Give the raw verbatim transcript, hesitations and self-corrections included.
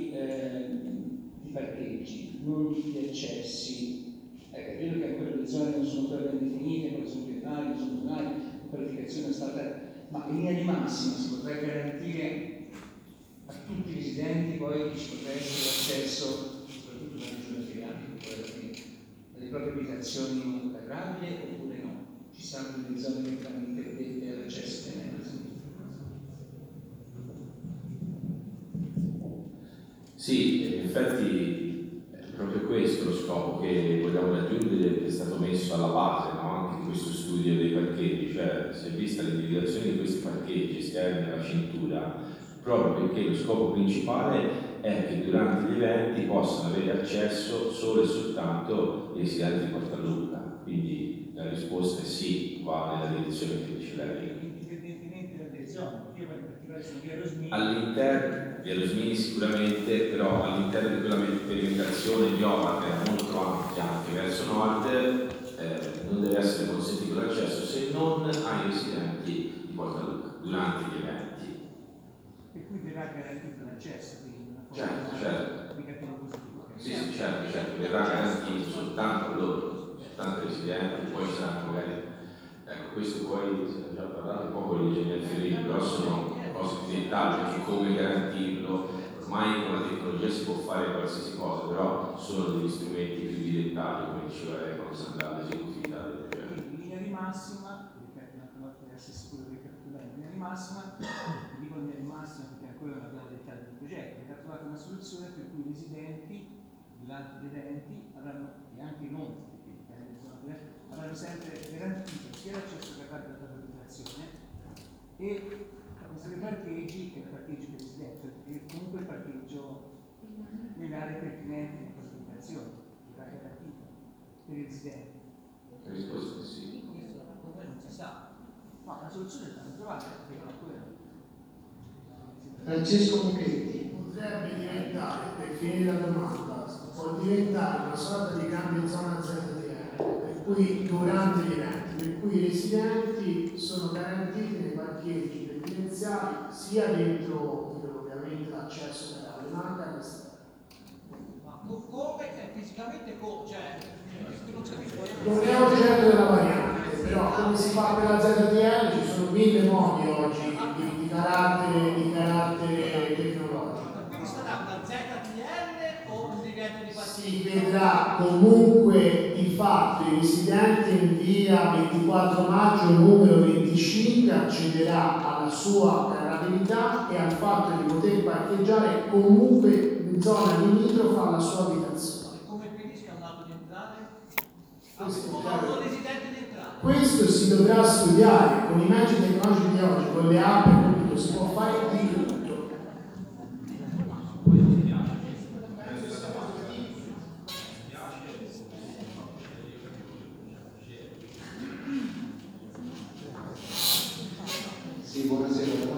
di, eh, di parcheggi, non di accessi. Ecco, credo che ancora le zone non sono ancora ben definite, quali sono vietali, non sono tonali, la qualificazione è stata, ma in linea di massima si potrebbe garantire a tutti i residenti poi ci potrà essere l'accesso, soprattutto nella regione feriale, alle proprie abitazioni monotagabili oppure no? Ci saranno delle zone direttamente dedicate all'accesso ai mezzi? Sì, in effetti è proprio questo lo scopo che vogliamo raggiungere, che è stato messo alla base, no? Anche di questo studio dei parcheggi, cioè si è vista l'individuazione di questi parcheggi esterni alla cintura, proprio perché lo scopo principale è che durante gli eventi possano avere accesso solo e soltanto i residenti di Portaluca. Quindi la risposta è sì, va nella direzione che dice lei. Indipendentemente dalle zone, io in particolare sono via Rosmini. All'interno, via Rosmini sicuramente, però all'interno di quella perimetrazione viola che è molto ampia anche verso nord, eh, non deve essere consentito l'accesso se non ai residenti di Portaluca durante gli eventi. Per cui verrà garantito l'accesso, quindi una forma certo, certo. di cattivo positivo. Sì, sì, certo, certo, verrà garantito soltanto loro, soltanto i residenti, poi saranno magari, ecco, questo poi si è già parlato un po' con l'ingegnere Ferrini, però sono cose di dettaglio, che come garantirlo, ormai con la tecnologia si può fare qualsiasi cosa, però sono degli strumenti più di dettaglio, come diceva lei, quando si andrà all'esecutività del progetto. In linea di massima, perché una volta che essere sicuro di ricapitolare, in linea di massima, dico in linea di massima perché ancora non abbiamo dettaglio del progetto, che ha trovato una soluzione per cui i residenti durante gli eventi avranno, e anche i non, avranno sempre garantito sia l'accesso gratuito alla propria abitazione e questi parcheggi e il parcheggio per residenti, e comunque il parcheggio nelle aree pertinenti di questa abitazione, verrà garantito per i residenti. La risposta è sì. Questo come non si sa, ma la soluzione è stata trovata perché non quella. Francesco Mucchetti. Potrebbe diventare, per finire la domanda, può diventare una sorta di cambio zona Z D R, per cui durante gli eventi, per cui i residenti sono garantiti nei parcheggi residenziali sia dentro ovviamente l'accesso per la manca all'esterno. Ma come fisicamente come? Cioè, non è oggetto della variante, però come si fa per la Z D R ci sono mille modi oggi di, di carattere, di carattere tecnologico. Quindi sarà una Z D R o un divieto di parcheggio? Si vedrà comunque di fatto i residenti in via ventiquattro maggio numero venticinque accederà alla sua carrabilità e al fatto di poter parcheggiare comunque in zona limitrofa alla sua abitazione. Come impedisca un lato di entrare? Questo, Come un residente di entrare? questo si dovrà studiare con i mezzi tecnologici di oggi, con le app, con tutto, si può fare di tutto. Sì, buonasera.